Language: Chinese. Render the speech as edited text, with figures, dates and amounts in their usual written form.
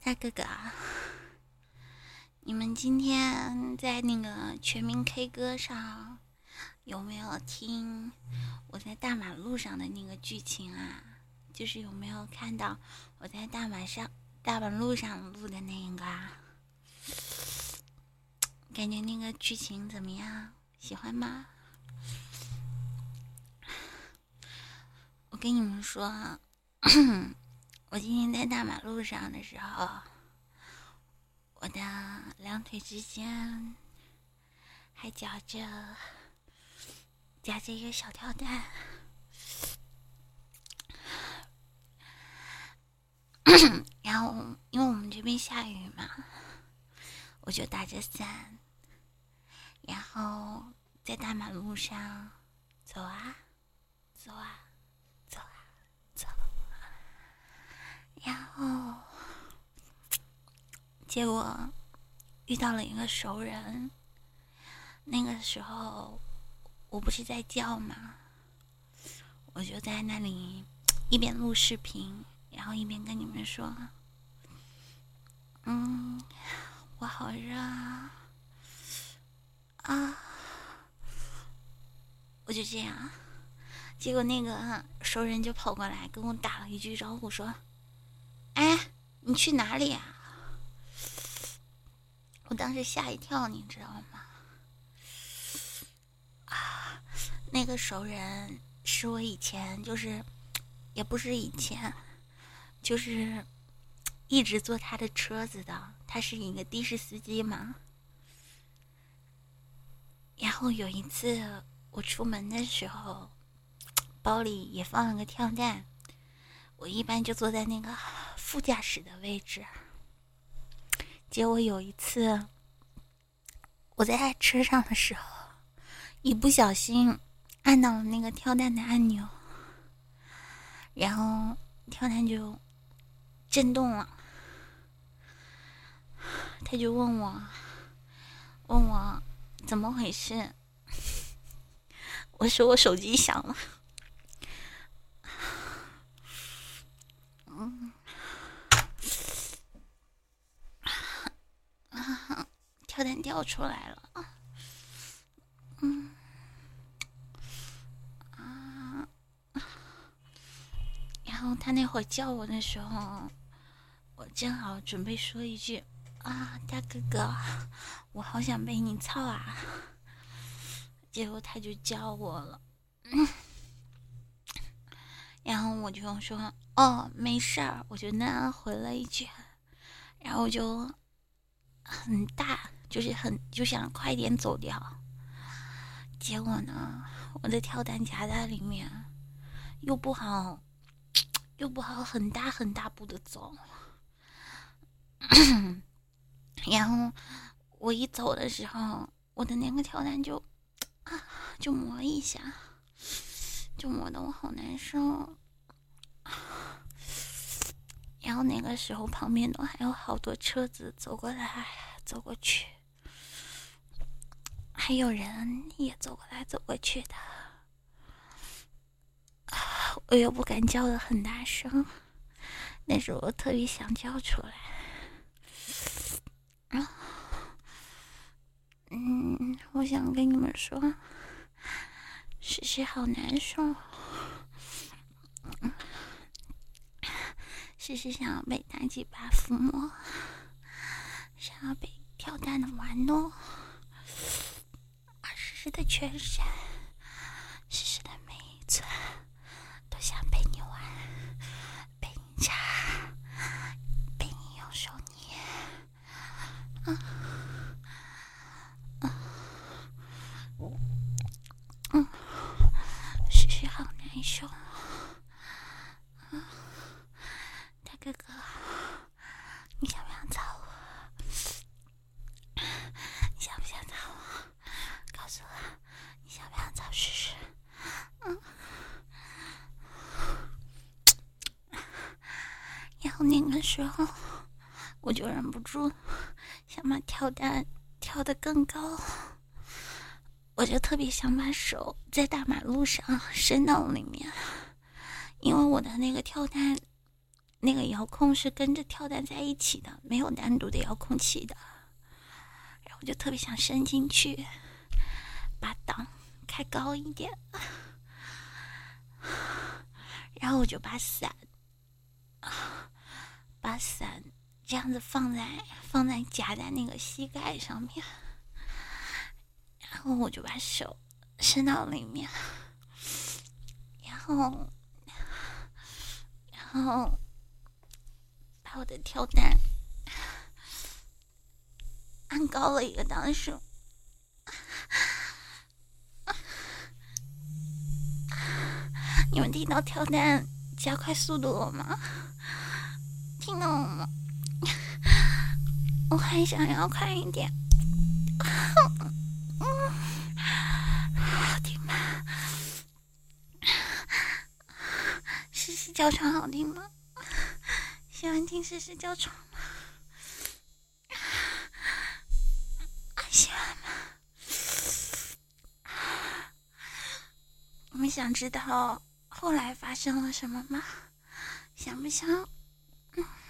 大哥哥，你们今天在那个全民 K 歌上有没有听我在大马路上的那个剧情啊？就是有没有看到我在大马路上录的那个啊？感觉那个剧情怎么样？喜欢吗？我跟你们说，我今天在大马路上的时候，我的两腿之间还夹着一个小跳蛋，然后因为我们这边下雨嘛，我就打着伞，然后在大马路上走啊走啊走啊走，然后结果遇到了一个熟人。那个时候我不是在叫吗？我就在那里一边录视频，然后一边跟你们说，我好热啊！我就这样，结果那个熟人就跑过来跟我打了一句招呼，说：哎，你去哪里啊？我当时吓一跳，你知道吗？那个熟人是我以前也不是以前，就是一直坐他的车子的，他是一个的士司机嘛。然后有一次我出门的时候，包里也放了个跳蛋，我一般就坐在那个副驾驶的位置。结果有一次我在他车上的时候，一不小心按到了那个跳蛋的按钮，然后跳蛋就震动了。他就问我怎么回事，我说我手机响了。跳蛋掉出来了。然后他那会儿叫我的时候，我正好准备说一句啊，大哥哥，我好想被你操啊！结果他就叫我了，然后我就说哦，没事儿，我就那样回了一句，然后就很大，就想快点走掉。结果呢，我的跳蛋夹在里面，又不好很大很大步的走。然后我一走的时候，我的那个跳蛋就磨一下，就磨得我好难受。然后那个时候旁边都还有好多车子走过来走过去，还有人也走过来走过去的。我又不敢叫得很大声，但是我特别想叫出来。我想跟你们说，是好难受。是想要被大鸡巴抚摸，想要被跳蛋的玩弄，而是的全身，是的每一寸，都想被你玩，被你插，被你用手捏。是好难受。大哥哥，你想不想操我？你想不想操我？告诉我，你想不想操试试？然后那个时候，我就忍不住想把跳蛋跳得更高，我就特别想把手在大马路上伸到里面，因为我的那个跳蛋那个遥控是跟着跳蛋在一起的，没有单独的遥控器的。然后我就特别想伸进去，把档开高一点，然后我就把伞这样子放在夹在那个膝盖上面，然后我就把手伸到里面，然后把我的跳蛋按高了一个档数。你们听到跳蛋加快速度了吗？听到了吗？我还想要快一点。好听吗？诗诗叫床好听吗？喜欢听诗诗叫床吗？喜欢吗？你们想知道后来发生了什么吗？想不想？